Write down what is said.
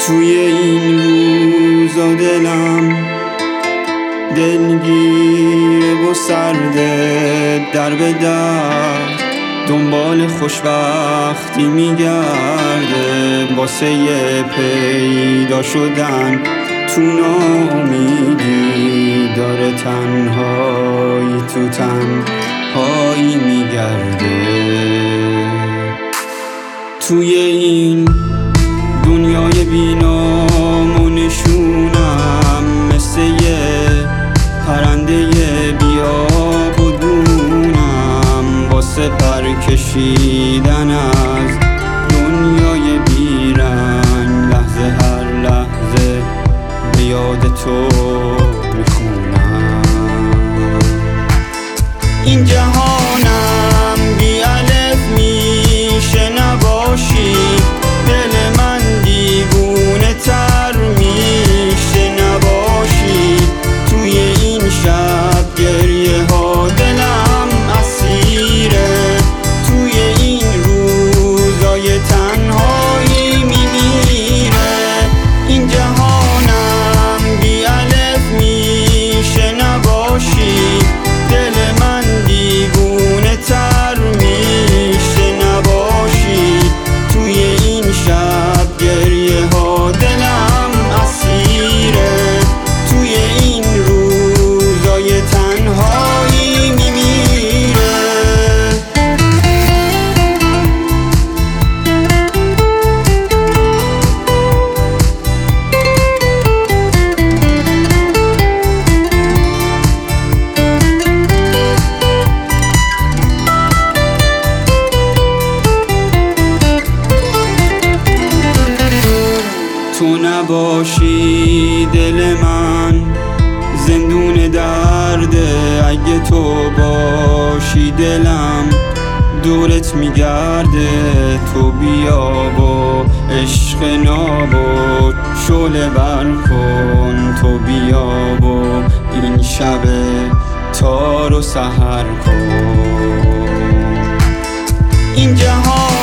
توی این روزا دلم دلگیره و سرده، در به در دنبال خوشبختی میگرده، واسه پیدا شدن تو ناامیدی داره تنهایی تو تنهایی میگرده. توی این دنیای بینام و نشونم مثل یه پرنده بیاب و دونم، واسه پر کشیدن از دنیای بیرنگ لحظه هر لحظه به یاد تو میخونم. این جهانم بی الف میشه نباشی، دل من دیوونه تر میشه نباشی. توی این شب گریه ها دلم اسیره، توی این روزای تنهایی میمیره. این جهانم بی الف میشه نباشی، دل من دیوونه تر میشه نباشی. توی این شب گریه ها دلم اسیره، توی این روزای تنهایی میمیره. تو نباشی دل من زندون درده، اگه تو باشی دلم دورت میگرده. تو بیا با عشق ناب و شعله برکن، تو بیا با این شب تار و سحر کن. این جهان